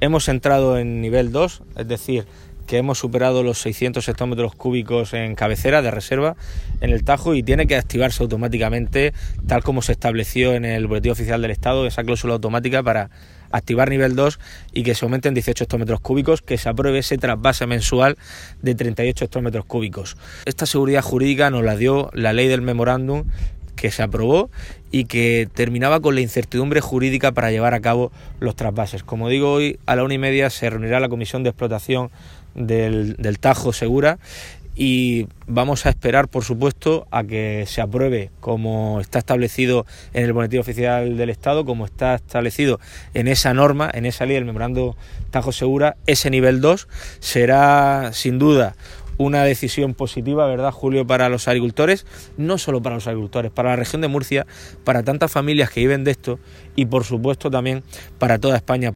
Hemos entrado en nivel 2, es decir, que hemos superado los 600 hectómetros cúbicos en cabecera de reserva en el Tajo, y tiene que activarse automáticamente, tal como se estableció en el Boletín Oficial del Estado, esa cláusula automática para activar nivel 2 y que se aumenten 18 hectómetros cúbicos, que se apruebe ese trasvase mensual de 38 hectómetros cúbicos. Esta seguridad jurídica nos la dio la ley del memorándum que se aprobó y que terminaba con la incertidumbre jurídica para llevar a cabo los trasvases. Como digo, hoy a la 1:30 se reunirá la Comisión de Explotación del Tajo Segura y vamos a esperar, por supuesto, a que se apruebe, como está establecido en el Boletín Oficial del Estado, como está establecido en esa norma, en esa ley, el Memorando Tajo Segura. Ese nivel 2 será sin duda una decisión positiva, ¿verdad, Julio?, para los agricultores, no solo para los agricultores, para la región de Murcia, para tantas familias que viven de esto y, por supuesto, también para toda España.